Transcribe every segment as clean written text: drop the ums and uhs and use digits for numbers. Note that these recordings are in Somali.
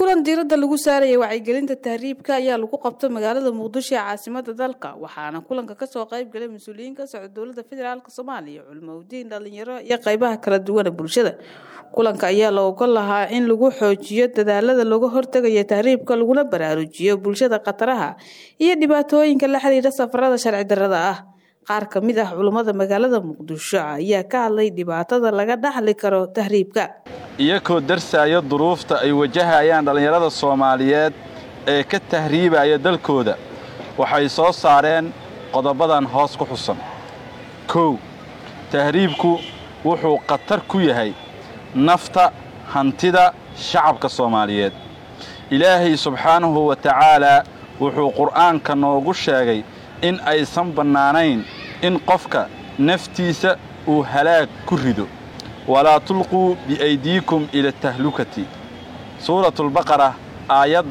kulan diiradda lagu saarayay wacyigelinta tahriibka ayaa lagu qabtay magaalada Muqdisho ee caasimadda dalka waxaana kulanka ka soo qayb galay mas'uuliyiin ka socda dowladda federaalka Soomaaliya culumadiin dhalinyaro iyo qaybaha kala duwan ee bulshada kulanka ayaa loo ogol lahaa in lagu xoojiyo dadaalada looga hortagayo tahriibka laguna baraarujiyo bulshada qataraha iyo dhibaatooyinka la xiriira safarada sharci darrada ah qaar ka mid ah culimada magaalada Muqdisho ayaa ka hadlay dhibaatada laga dhaxli karo tahriibka iyagoo darsaaya duruufta ay wajahayaan dhalinyarada Soomaaliyeed ee ka tahriibaya dalkooda waxay soo saareen qodobadan hoos ku xusan 1 tahriibku wuxuu qatar ku yahay nafta hantida shacabka Soomaaliyeed Ilaahay subhanahu wa ta'ala wuxuu quraanka noogu sheegay in aysan banaanayn in qofka naftiisa uu halaag ku rido ولا تلقوا بأيديكم إلى التهلكة سورة البقرة آيات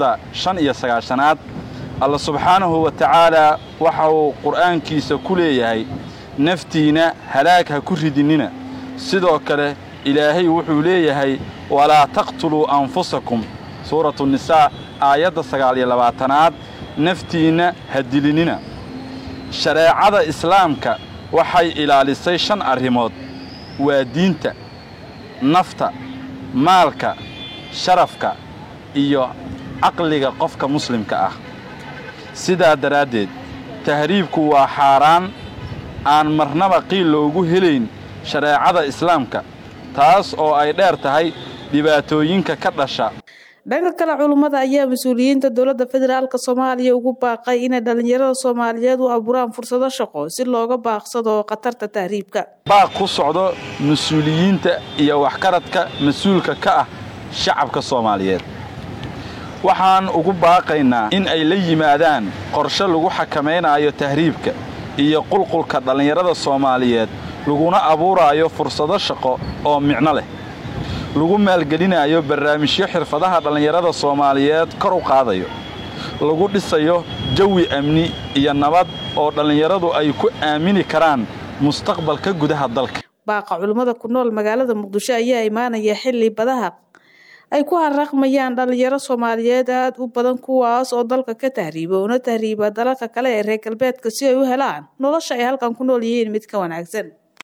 5 الله سبحانه وتعالى وحو قرآن كيس كليه نفتينا هلاكها كردننا سيدوكله إلهي وحو ليه ولا تقتلوا أنفسكم سورة النساء آيات 9 نفتينا هدلننا شريعة إسلامك وحي إلى لسيشن أرهمود ودينتا nafta maalka sharafka iyo aqliga qofka muslimka ah sida daraadeed tahriibku waa xaraan aan marnaba qiil loogu helayn shariicada islaamka taas oo ay dheer tahay dhibaatooyinka ka dhasha dhanka kale culimada ayaa mas'uuliyiinta dowladda federaalka Soomaaliya ugu baaqay in dhalinyarada Soomaaliyeed u abuuraan fursado shaqo si looga baaqsado qatarta tahriibka baaq ku socdo mas'uuliyiinta iyo waxqaradka mas'uulka ka ah shacabka Soomaaliyeed waxaan ugu baaqaynaa in ay la yimaadaan qorshe lagu xakameynayo tahriibka iyo qulqulka dhalinyarada Soomaaliyeed laguna abuurayo fursado shaqo oo micno leh lagu maalgelinayo barnaamijyo xirfadaha dhalinyarada Soomaaliyeed kor u qaadayo lagu dhisayo jawi amni iyo nabad oo dhalinyaradu ay ku aamini karaan mustaqbalka gudaha dalka baaqa culimada ku nool magaalada Muqdisho ayaa imaanaya xilli badaha ay ku haraqmayaan dhalinyaro Soomaaliyeed aad u badan kuwaas oo dalka ka tahriiba dalalka kale ee reer galbeedka si ay u helaan nolosha ay halkan ku nool yihiin mid ka wanaagsan